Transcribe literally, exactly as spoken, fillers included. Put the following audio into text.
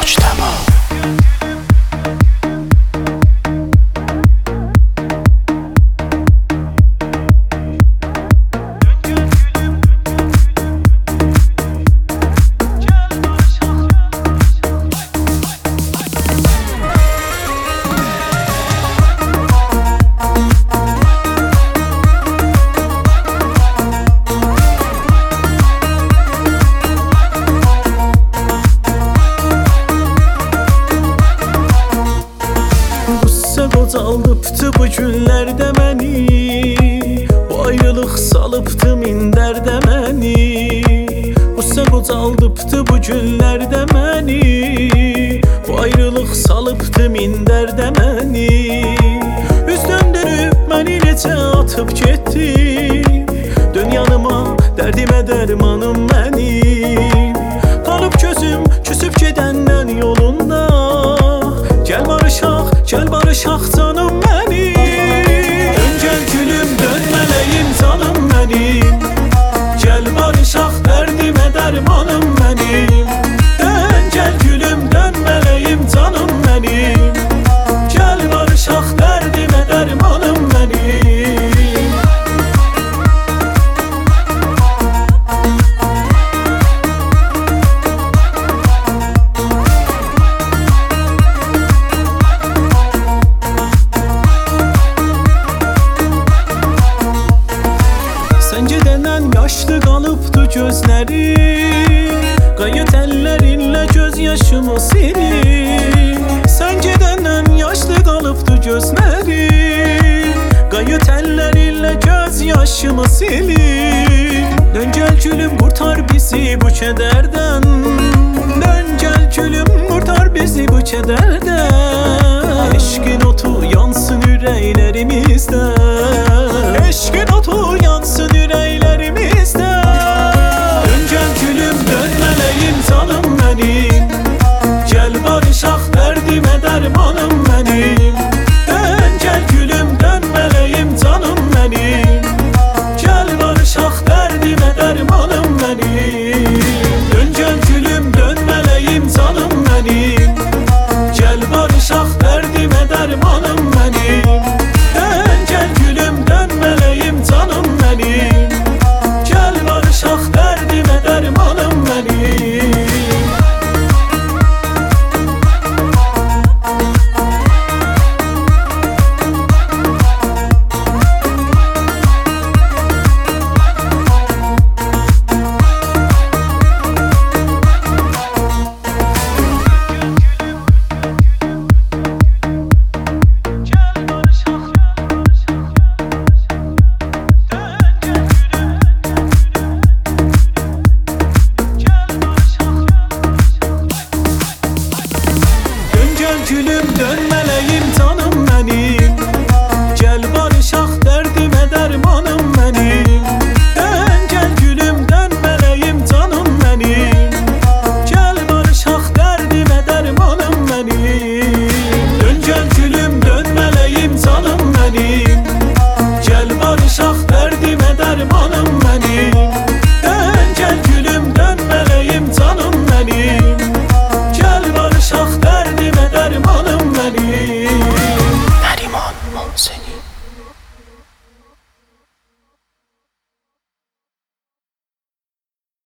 Mujtaba. Aldıptı bu günlərdə məni, bu ayrılıq salıbdı mindərdə məni. Qüssə qocaldıbdı bu günlərdə məni, bu ayrılıq salıbdı mindərdə məni. Üz döndürüb məni necə atıb getdi, dön yanıma dərdimə dərmanım mənim. Qalıb gözüm küsüb gedəndən yolunda, gəl barışaq, gəl barışaq canım mənim. Dön gəl gülüm, dön mələyim canım mənim. Gəl barışaq, dərdimə dərmanım mənim. Dön gəl gülüm, dön mələyim canım mənim. Gəl barışaq, dərdimə dərmanım mənim. Yaşlı qalıbdı gözləri, qayıt əllərinlə göz yaşımı silir. Sən gedəndən yaşlı qalıbdı gözləri, qayıt əllərinlə göz yaşımı silir. Dön gəl gülüm, qurtar bizi bu kədərdən. Dön gəl gülüm, qurtar bizi bu kədərdən. Eşqin otu yansın ürəklərimizdə, eşqin otu yansın ürəklərimizdə. Dön gəl gülüm, dön mələyim canım mənim. Gəl barışaq, dərdimə dərmanım mənim. Dön gəl gülüm, dön mələyim canım mənim. Gəl barışaq, dərdimə dərmanım mənim. Dön gəl gülüm, dön mələyim canım mənim. Gəl barışaq, dərdimə dərmanım.